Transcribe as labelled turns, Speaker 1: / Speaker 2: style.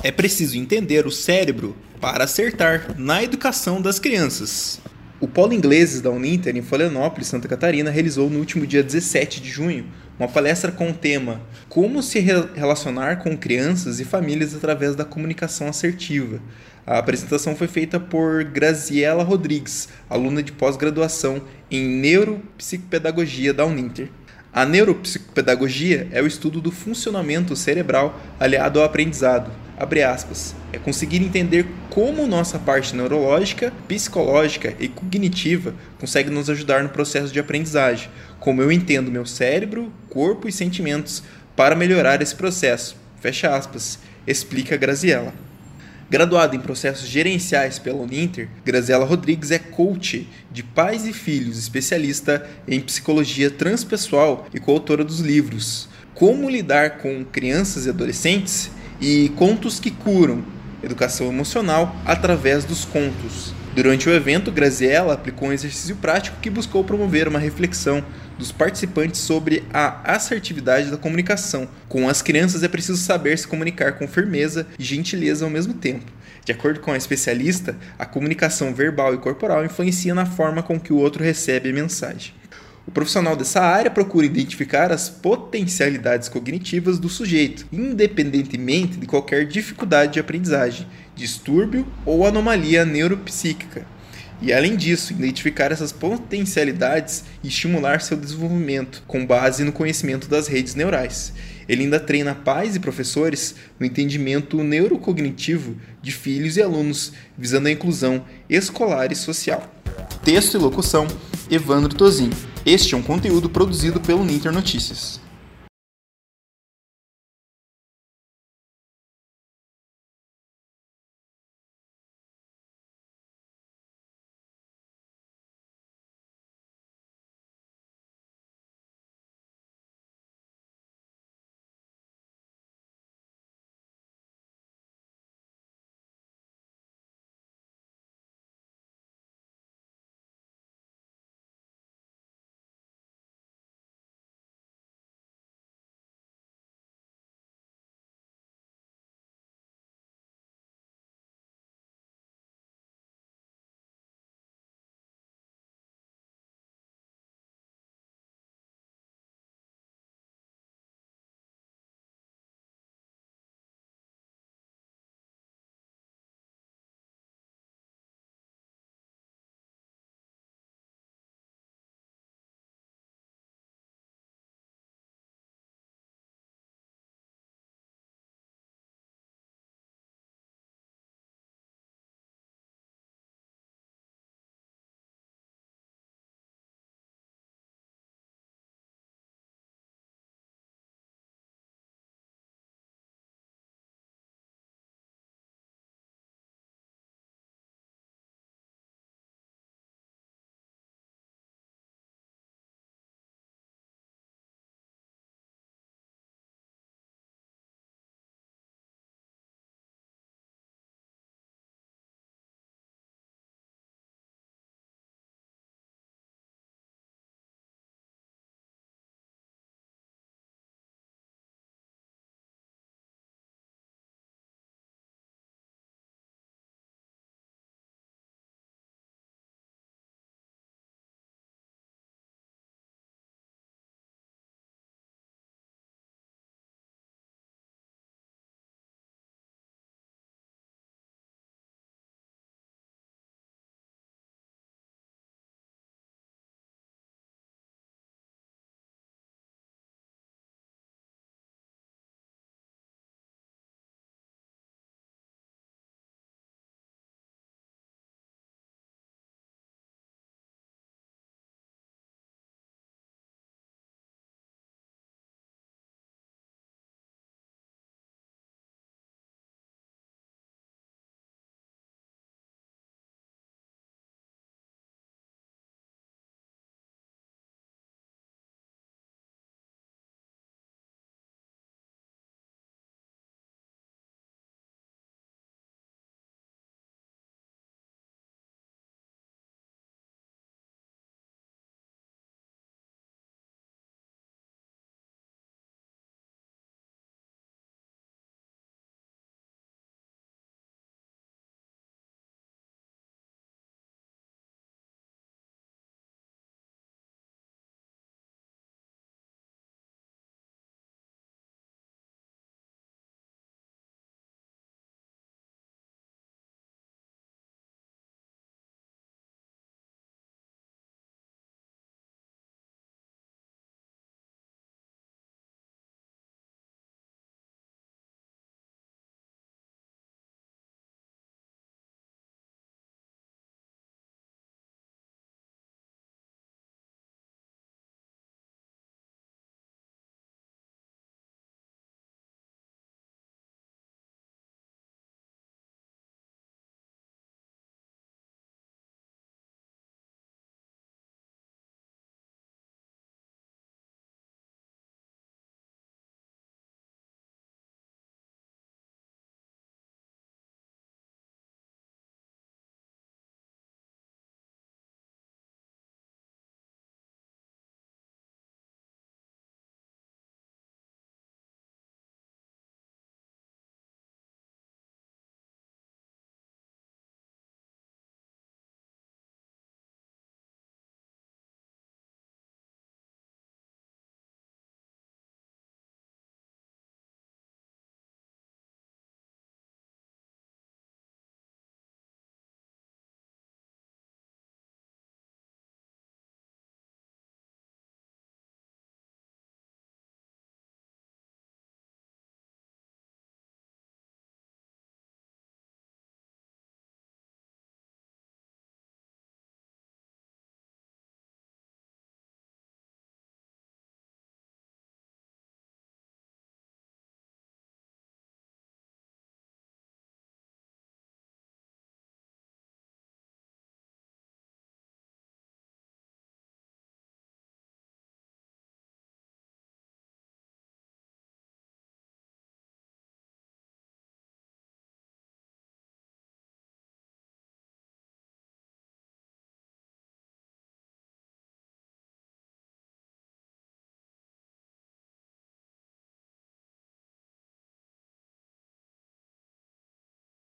Speaker 1: É preciso entender o cérebro para acertar na educação das crianças. O Polo Ingleses da Uninter, em Florianópolis, Santa Catarina, realizou no último dia 17 de junho uma palestra com o tema Como se relacionar com crianças e famílias através da comunicação assertiva. A apresentação foi feita por Graziela Rodrigues, aluna de pós-graduação em Neuropsicopedagogia da Uninter. A neuropsicopedagogia é o estudo do funcionamento cerebral aliado ao aprendizado. Abre aspas, é conseguir entender como nossa parte neurológica, psicológica e cognitiva consegue nos ajudar no processo de aprendizagem, como eu entendo meu cérebro, corpo e sentimentos para melhorar esse processo. Fecha aspas, explica Graziela. Graduada em processos gerenciais pela Uninter, Graziela Rodrigues é coach de pais e filhos, especialista em psicologia transpessoal e coautora dos livros Como Lidar com Crianças e Adolescentes e Contos que Curam, Educação Emocional através dos Contos. Durante o evento, Graziela aplicou um exercício prático que buscou promover uma reflexão dos participantes sobre a assertividade da comunicação. Com as crianças é preciso saber se comunicar com firmeza e gentileza ao mesmo tempo. De acordo com a especialista, a comunicação verbal e corporal influencia na forma com que o outro recebe a mensagem. O profissional dessa área procura identificar as potencialidades cognitivas do sujeito, independentemente de qualquer dificuldade de aprendizagem, distúrbio ou anomalia neuropsíquica. E, além disso, identificar essas potencialidades e estimular seu desenvolvimento, com base no conhecimento das redes neurais. Ele ainda treina pais e professores no entendimento neurocognitivo de filhos e alunos, visando a inclusão escolar e social. Texto e locução, Evandro Tozin. Este é um conteúdo produzido pelo Uninter Notícias.